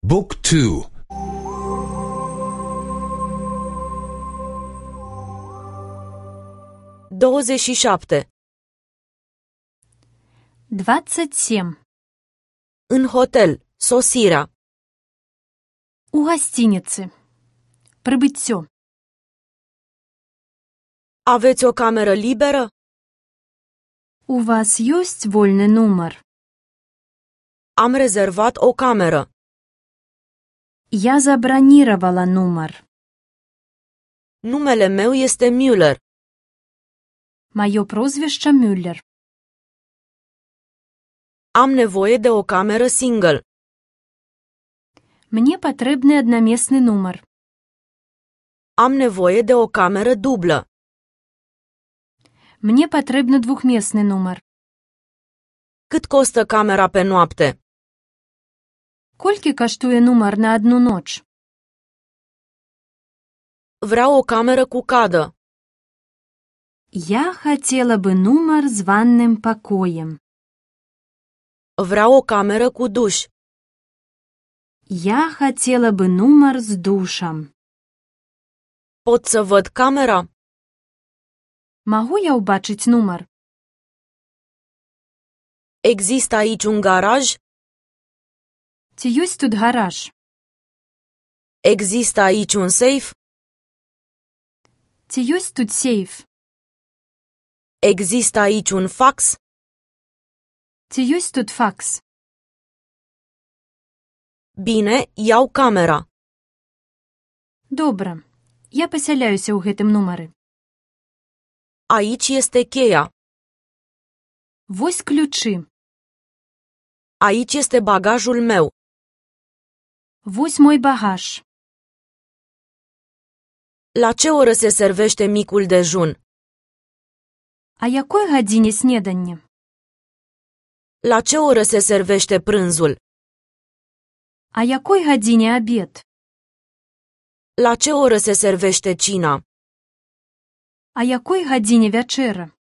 Book 2. 27. 27. În hotel. Sosirea. У гостиницы. Прибыття. Aveți o cameră liberă? У вас есть вольный номер? Am rezervat o cameră. Я забронировала номер. Numele meu este Müller. Моё прозвище Мюллер. Am nevoie de o cameră single. Мне потрібний одномісний номер. Am nevoie de o cameră dublă. Мне потрібний двохмісний номер. Cât costă camera pe noapte? Колькі коштує номер на одну ноч? Vreau o cameră cu cadă. Я хотела бы номер с ванным покоем. Vreau o cameră cu duș. Я хотела бы номер с душем. Pot să văd camera? Могу я убачить номер? Există aici un garaj? Ці ёсць тут гараж? Există aici un safe? Ці ёсць тут сейф? Există aici un fax? Ці ёсць тут факс? Bine, iau camera. Добра. Я пасяляюся ў гэтым нумары. Aici este cheia. Вось ключы. Aici este bagajul meu. Вось мой багаж. La ce oră se servește micul dejun? А якой гадзіне снеданне? La ce oră se servește prânzul? А якой гадзіне абед? La ce oră se servește cina? А якой гадзіне вячэра?